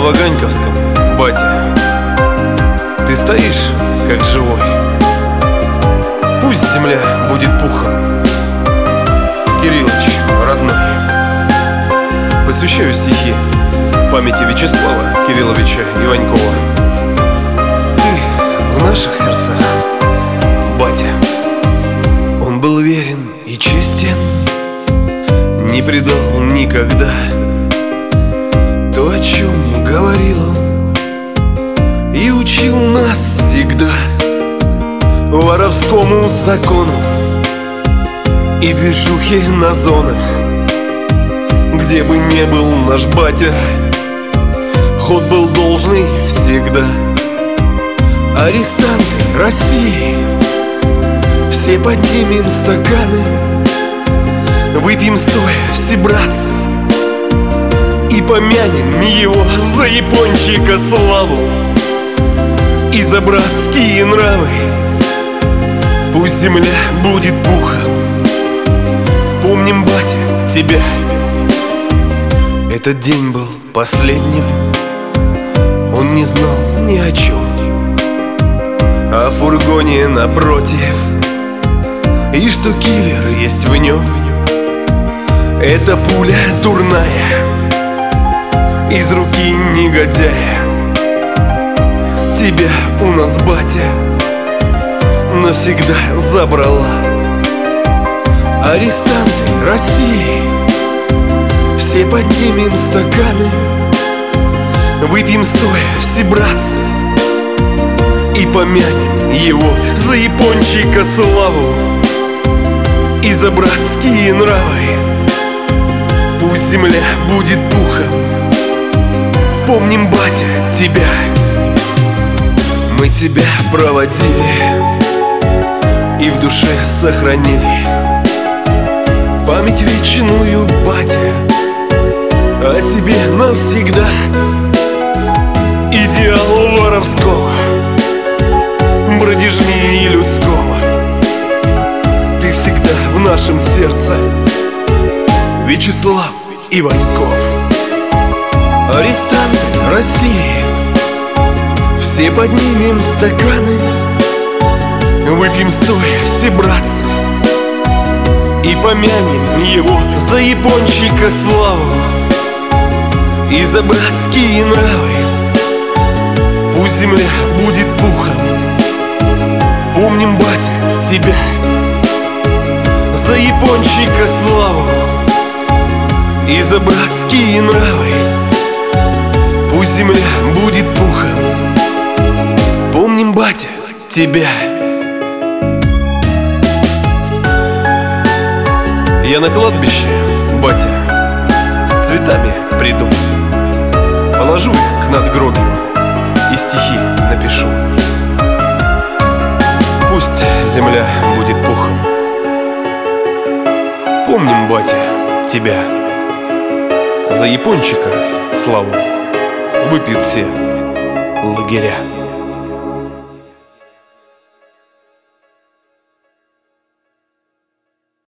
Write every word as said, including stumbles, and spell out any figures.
Новоганьковском, батя, ты стоишь, как живой. Пусть земля будет пухом. Кириллыч, родной, посвящаю стихи памяти Вячеслава Кирилловича Иванькова. Ты в наших сердцах, батя. Он был верен и честен, не предал никогда то, о чем говорил он, и учил нас всегда воровскому закону и движухе на зонах. Где бы ни был наш батя, ход был должный всегда. Арестанты России, все поднимем стаканы, выпьем стоя все, братцы, и помянем его за япончика славу и за братские нравы. Пусть земля будет пухом. Помним, батя, тебя. Этот день был последним. Он не знал ни о чем, о фургоне напротив, и что киллер есть в нем. Это пуля дурная из руки негодяя. Тебя у нас, батя, навсегда забрала. Арестанты России, все поднимем стаканы, выпьем стоя все, братцы, и помянем его за япончика славу и за братские нравы. Пусть земля будет пухом. Помним, батя, тебя. Мы тебя проводили и в душе сохранили память вечную, батя, о тебе навсегда. Идеал воровского, бродяжнее людского, ты всегда в нашем сердце, Вячеслав Иваньков. Арестанты России, все поднимем стаканы, выпьем стоя все, братцы, и помянем его за япончика славу и за братские нравы. Пусть земля будет пухом. Помним, батя, тебя за япончика славу и за братские нравы. Пусть земля будет пухом. Помним, батя, тебя. Я на кладбище, батя, с цветами приду, положу их к надгробию и стихи напишу. Пусть земля будет пухом. Помним, батя, тебя за япончика славу выпьют все лагеря.